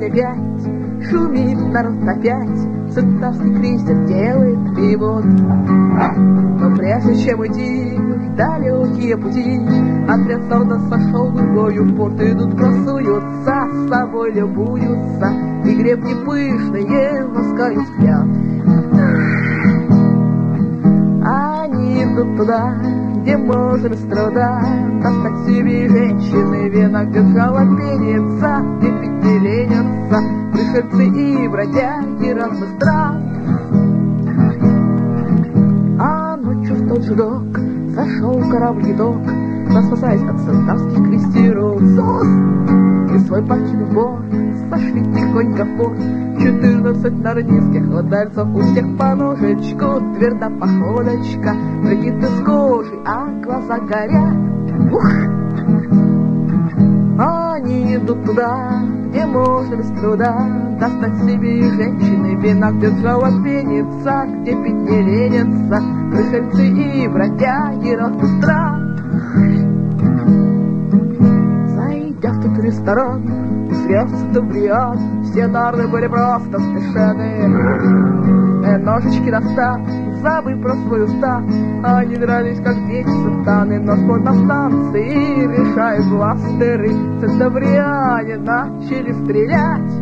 опять шумит народ опять, центавский крейсер делает перевод. Но прежде чем идти в далекие пути, отряд солдат сошел другою в порт, идут красуются, с собой любуются, и гребни пышные ласкают взгляд. Они идут туда, где можно без труда достать себе женщины вена, где жало пенится, где пить не ленятся пришельцы и бродяги разных стран. А ночью в тот же док сошел корабль-едок, спасаясь от центавских крейсеров. И свой покинув борт, сошли тихонько в порт. 14 нординских владельцев, у всех по ножечку, тверда походочка, прикид из кожи, а глаза горят. Ух! Они идут туда, где можно без труда достать себе и женщины вина, где жало пенится, где пить не ленятся пришельцы и бродяги разных стран. Зайдя в тот ресторан, срезался Тавриан, все нарды были просто смешаны. Ножички достав, забыв про свою став, они дрались как дети сатаны. Но скоро на станции, решая бластеры, центавриане начали стрелять.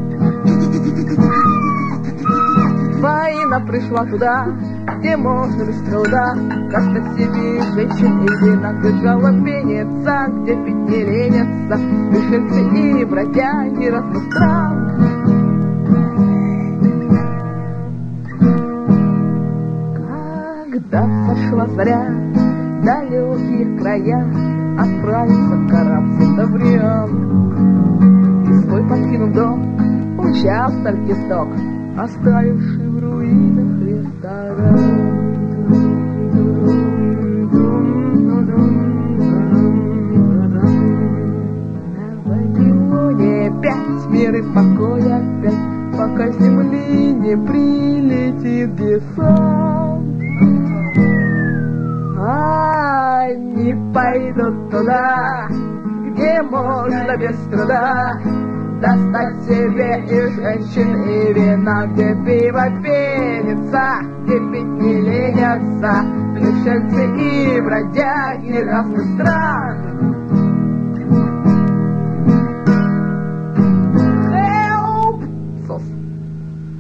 Война пришла туда, где можно без труда достать себе женщин и вина, где жало пенится, где пить не ленятся пришельцы и бродяги разных стран. Когда сошла заря, в далекие края отправился корабль Центавриан. И свой покинув дом, умчал в далекий исток, оставивший в руинах ресторан. На Вавилоне опять мир и покой опять, пока с земли не прилетит десант. Они пойдут туда, где можно без труда достать себе и женщин, и вина, где пиво пенится, где пить не ленятся пришельцы и бродяги разных стран.